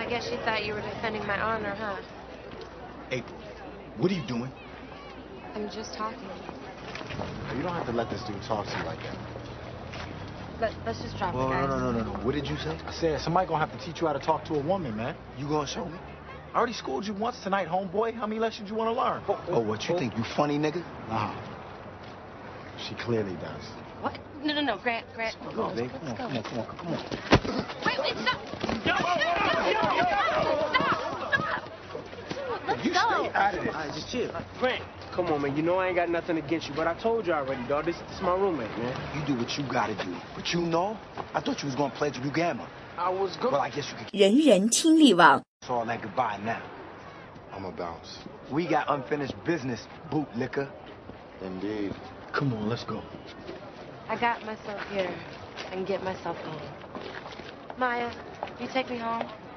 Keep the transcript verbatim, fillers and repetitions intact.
guess you thought you were defending my honor, huh? April, what are you doing? I'm just talking. You don't have to let this dude talk to you like that. Let, let's just drop Well, it, guys. no, no, no, no, no. What did you say? I said somebody gonna have to teach you how to talk to a woman, man. You gonna show me? I already schooled you once tonight, homeboy. How many lessons you want to learn? Oh, oh, what, you oh. think you funny, nigga? Uh-huh. She clearly does. What? No, no, no, Grant, Grant. Let's go, babe. Come on, come on, come on, come on. Wait, wait, stop! Stop! Stop! Stop! Let's you go. Stay out of this. All right, just chill. Grant, come on, man. You know I ain't got nothing against you, but I told you already, dog. This, this is my roommate, man. You do what you gotta do. But you know, I thought you was gonna pledge Blue Gamma. I was good. Well, I guess you could. 人人听力网 It's all that goodbye now. I'm a bounce. We got unfinished business, bootlicker. Indeed. Come on, let's go. I got myself here. I can get myself home. Maya, you take me home?